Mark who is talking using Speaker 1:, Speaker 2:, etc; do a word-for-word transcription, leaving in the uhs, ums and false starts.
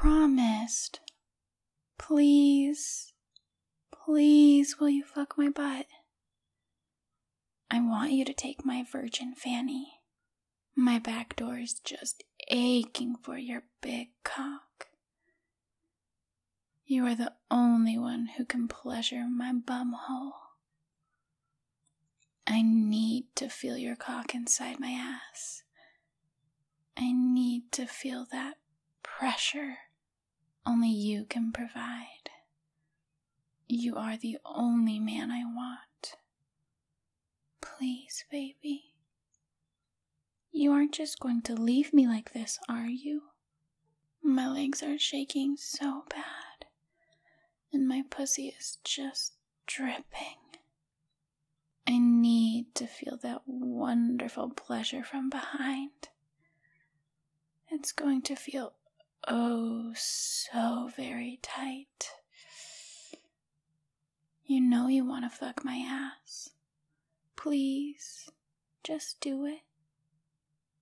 Speaker 1: promised. Please, please, will you fuck my butt? I want you to take my virgin fanny. My back door is just aching for your big cock. You are the only one who can pleasure my bumhole. I need to feel your cock inside my ass. I need to feel that pressure only you can provide. You are the only man I want. Please, baby. You aren't just going to leave me like this, are you? My legs are shaking so bad, and my pussy is just dripping. I need to feel that wonderful pleasure from behind. It's going to feel oh so very tight. You know you want to fuck my ass. Please, just do it.